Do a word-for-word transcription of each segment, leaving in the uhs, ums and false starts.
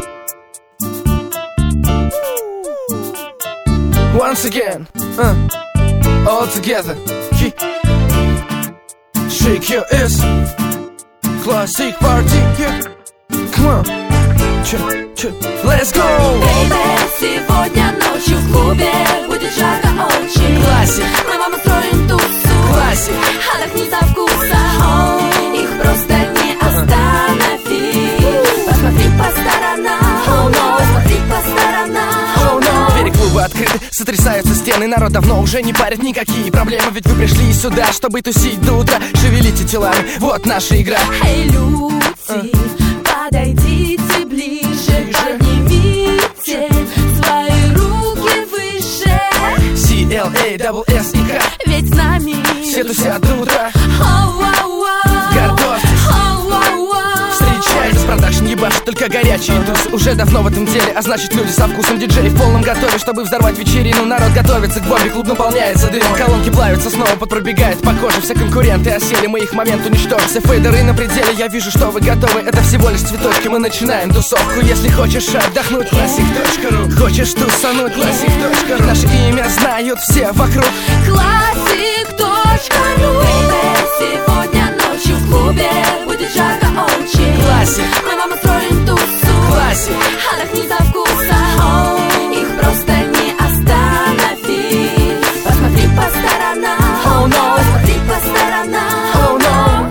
Once again, uh, all together. Shake your ass. Classic party, yeah. Come on. Ч, ч, let's go. Baby, сегодня ночью в клубе будет жарко очень. Классик. Мы вам устроим тусу. Классик. Отдохни со вкусом. Их просто не остановить. Посмотри по сторонам. Oh no. Посмотри по сторонам. Oh no. Двери клуба открыты, сотрясаются стены. Народ давно уже не парит никакие проблемы. Ведь вы пришли сюда, чтобы тусить до утра. Шевелите телами, вот наша игра. Эй, люди, подойдите ближе, поднимите свои руки выше. си эл эй, дабл эс и К. Ведь с нами все тусят до утра. Оу-оу-оу. Готовьтесь. Оу-оу-оу. Встречайтесь, продакшн ебашит только горячие тусы. Уже давно в этом деле, а значит люди со вкусом. Диджей в полном готове, чтобы взорвать вечерину. Народ готовится к бомбе, клуб наполняется дымом. Колонки плавятся, снова подпробегает по коже. Все конкуренты осели, мы их момент уничтожим. Все фейдеры на пределе, я вижу, что вы готовы. Это всего лишь цветочки, мы начинаем тусовку. Если хочешь отдохнуть, классик точка ру. Хочешь тусануть, классик точка ру. Наше имя знают все вокруг. Classic точка ру. Сегодня ночью в клубе будет жарко очень. Классик. Мы вам устроим тусу. Классик. Отдохни за вкусом. Их просто не остановить. Посмотри по сторонам. Oh no. Посмотри по сторонам. Oh no.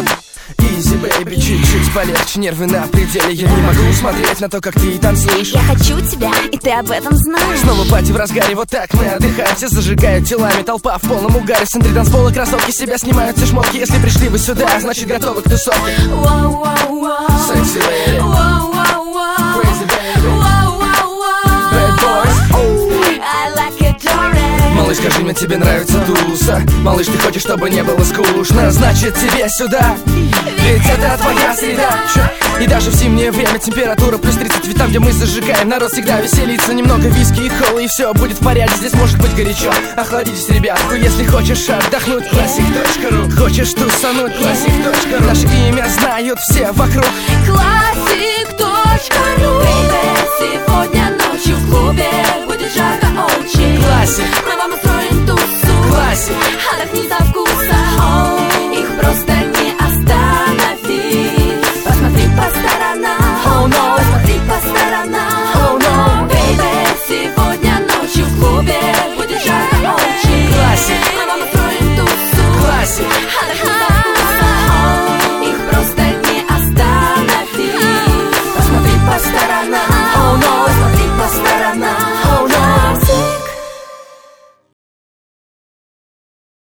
Easy baby, чуть-чуть полегче, нервы на пределе. Я не могу смотреть на то, как ты танцуешь. Я хочу тебя, и ты об этом знаешь. Снова пати в разгаре, вот так мы отдыхаем. Все зажигают телами, толпа в полном угаре. С центре танцпола кроссовки, себя снимают все шмотки. Если пришли вы сюда, значит готовы к тусовке. Воу-воу-воу. Sexy lady. Воу-воу-воу. Crazy baby. Воу-воу-воу. Bad boys. Oh. I like it, Dory. Малыш, скажи мне, тебе нравится туса? Малыш, ты хочешь, чтобы не было скучно? Значит, тебе сюда. Ведь это твоя среда. Чё? И даже в зимнее время температура плюс тридцать. Ведь там, где мы зажигаем, народ всегда веселится. Немного виски и колы, и все будет в порядке. Здесь может быть горячо, охладитесь, ребятку. Если хочешь отдохнуть, классик точка ру. Хочешь тусануть, классик точка ру. Наше имя знают все вокруг. Classic.